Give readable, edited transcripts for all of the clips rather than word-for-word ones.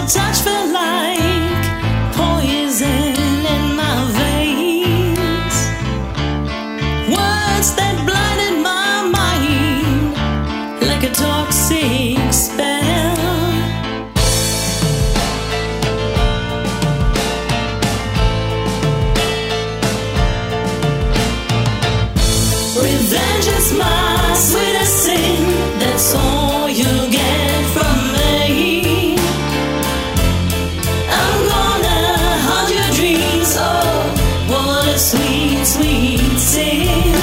touch felt like poison in my veins. Words that blinded my mind like a toxic spell. Revenge is my sweetest sin. That's all you get from me. I'm gonna haunt your dreams. Oh, what a sweet, sweet sin.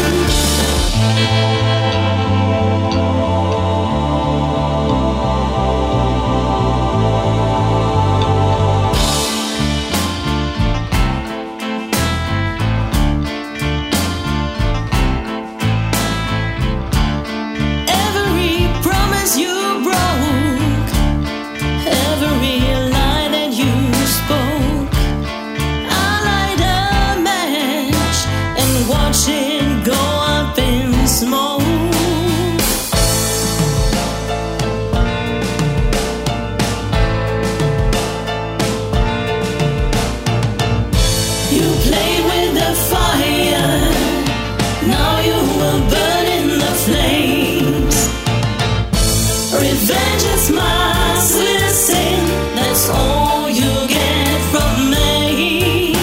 Revenge is my sweetest sin. That's all you get from me.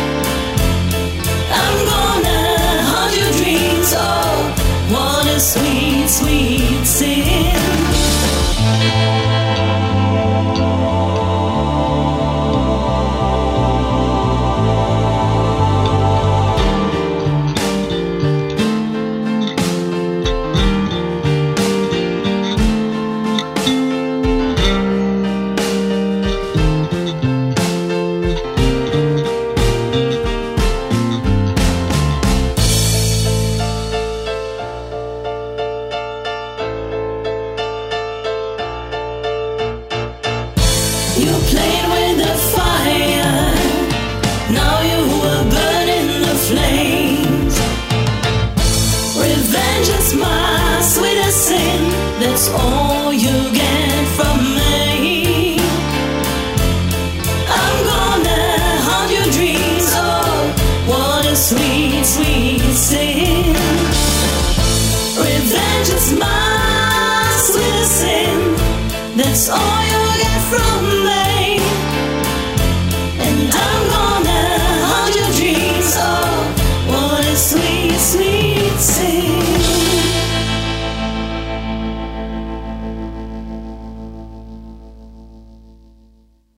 I'm gonna haunt your dreams. Oh, what a sweet, sweet sin. You played with the fire, now you will burn in the flames. Revenge is my sweetest sin. That's all you get from me. I'm gonna haunt your dreams. Oh, what a sweet, sweet sin. Revenge is my sweetest sin. That's all you get from me.